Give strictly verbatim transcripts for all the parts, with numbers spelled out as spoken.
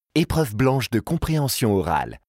Épreuve blanche de compréhension orale.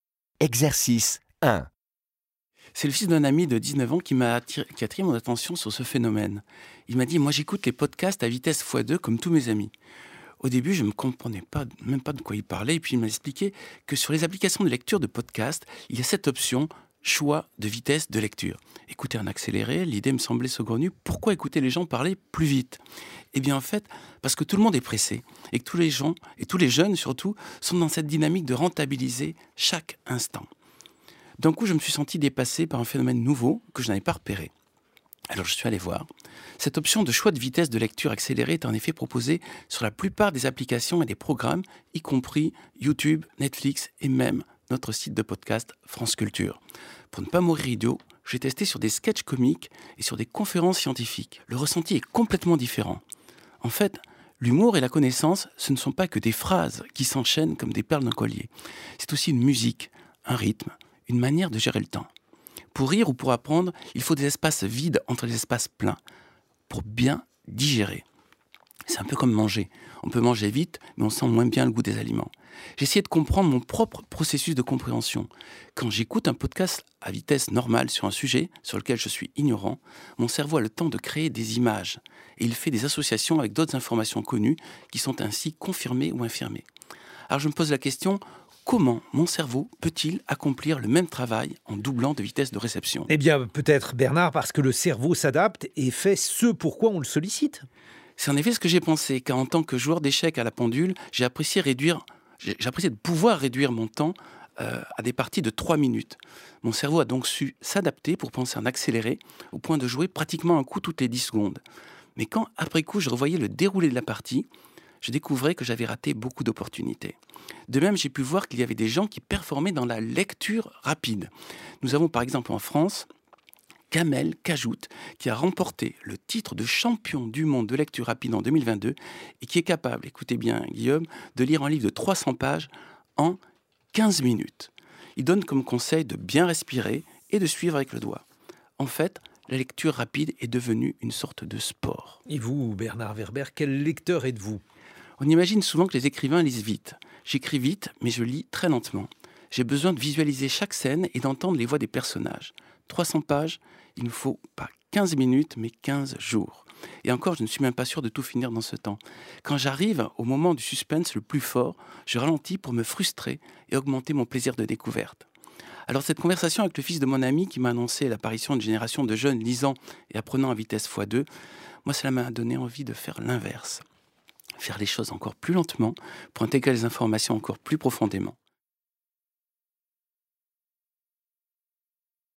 Exercice un. C'est le fils d'un ami de dix-neuf ans qui m'a attiré, qui a attiré mon attention sur ce phénomène. Il m'a dit, moi j'écoute les podcasts à vitesse fois deux comme tous mes amis. Au début, je ne comprenais pas, même pas de quoi il parlait, et puis il m'a expliqué que sur les applications de lecture de podcasts, il y a cette option choix de vitesse de lecture. Écouter en accéléré, l'idée me semblait saugrenue. Pourquoi écouter les gens parler plus vite ? Eh bien en fait, parce que tout le monde est pressé, et que tous les gens, et tous les jeunes surtout, sont dans cette dynamique de rentabiliser chaque instant. D'un coup, je me suis senti dépassé par un phénomène nouveau que je n'avais pas repéré. Alors je suis allé voir. Cette option de choix de vitesse de lecture accélérée est en effet proposée sur la plupart des applications et des programmes, y compris YouTube, Netflix et même notre site de podcast France Culture. Pour ne pas mourir idiot, j'ai testé sur des sketchs comiques et sur des conférences scientifiques. Le ressenti est complètement différent. En fait, l'humour et la connaissance, ce ne sont pas que des phrases qui s'enchaînent comme des perles d'un collier. C'est aussi une musique, un rythme, une manière de gérer le temps. Pour rire ou pour apprendre, il faut des espaces vides entre les espaces pleins, pour bien digérer. C'est un peu comme manger. On peut manger vite, mais on sent moins bien le goût des aliments. J'ai essayé de comprendre mon propre processus de compréhension. Quand j'écoute un podcast à vitesse normale sur un sujet sur lequel je suis ignorant, mon cerveau a le temps de créer des images et il fait des associations avec d'autres informations connues qui sont ainsi confirmées ou infirmées. Alors je me pose la question, comment mon cerveau peut-il accomplir le même travail en doublant de vitesse de réception ? Eh bien, peut-être, Bernard, parce que le cerveau s'adapte et fait ce pourquoi on le sollicite. C'est en effet ce que j'ai pensé, car en tant que joueur d'échecs à la pendule, j'ai apprécié réduire, j'ai, j'ai apprécié de pouvoir réduire mon temps euh, à des parties de trois minutes. Mon cerveau a donc su s'adapter pour penser en accéléré, au point de jouer pratiquement un coup toutes les dix secondes. Mais quand, après coup, je revoyais le déroulé de la partie, je découvrais que j'avais raté beaucoup d'opportunités. De même, j'ai pu voir qu'il y avait des gens qui performaient dans la lecture rapide. Nous avons par exemple en France Kamel Kajout, qui a remporté le titre de champion du monde de lecture rapide en deux mille vingt-deux et qui est capable, écoutez bien Guillaume, de lire un livre de trois cents pages en quinze minutes. Il donne comme conseil de bien respirer et de suivre avec le doigt. En fait, la lecture rapide est devenue une sorte de sport. Et vous, Bernard Werber, quel lecteur êtes-vous ? On imagine souvent que les écrivains lisent vite. J'écris vite, mais je lis très lentement. J'ai besoin de visualiser chaque scène et d'entendre les voix des personnages. trois cents pages, il ne faut pas quinze minutes, mais quinze jours. Et encore, je ne suis même pas sûr de tout finir dans ce temps. Quand j'arrive au moment du suspense le plus fort, je ralentis pour me frustrer et augmenter mon plaisir de découverte. Alors cette conversation avec le fils de mon ami qui m'a annoncé l'apparition d'une génération de jeunes lisant et apprenant à vitesse fois deux, moi cela m'a donné envie de faire l'inverse. Faire les choses encore plus lentement pour intégrer les informations encore plus profondément.